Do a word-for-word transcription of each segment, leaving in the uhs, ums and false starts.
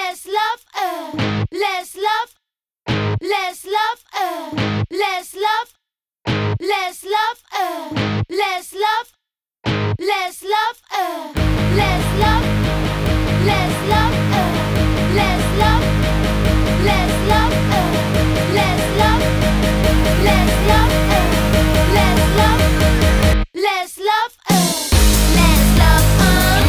Less love, uh, less love, less love, uh, less love, less love, uh, less love, less love, uh, less love, less love, uh, less love, less love, uh, less love, less love, uh, less love, less love, uh, less love, uh.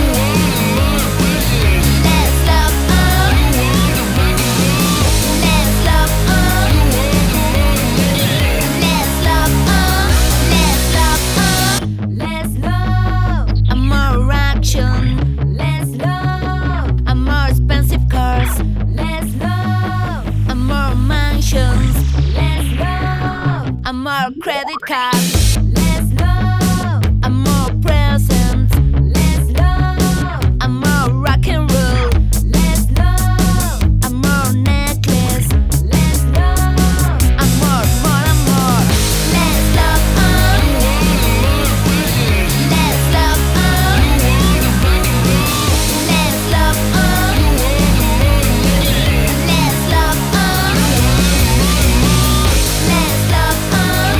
More credit cards, less love. I'm more presents, less love. I'm more rock and roll, less love. I'm more necklace, less love. I'm more, more and more. Less love, uh. Less love, uh. Less love, uh. Less love, uh. Less love, uh.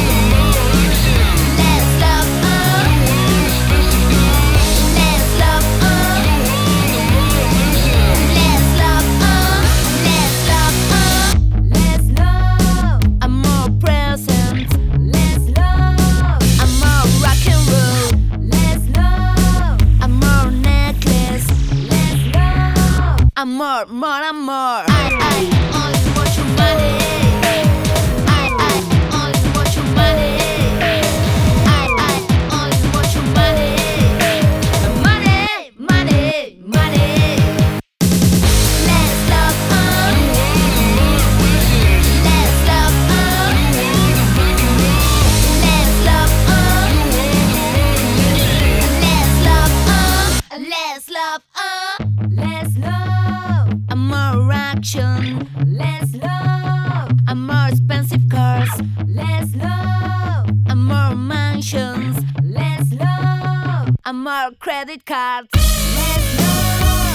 More, more and more. I, I only want your money. I, I only want your money. I, I only want your money. Money, money, money. Less love, uh. Less love, uh. Less love, uh. Less love, uh. Less love, uh. Less love. I'm more action, less love. I'm more expensive cars, less love. I'm more mansions, less love. I'm more credit cards, less love.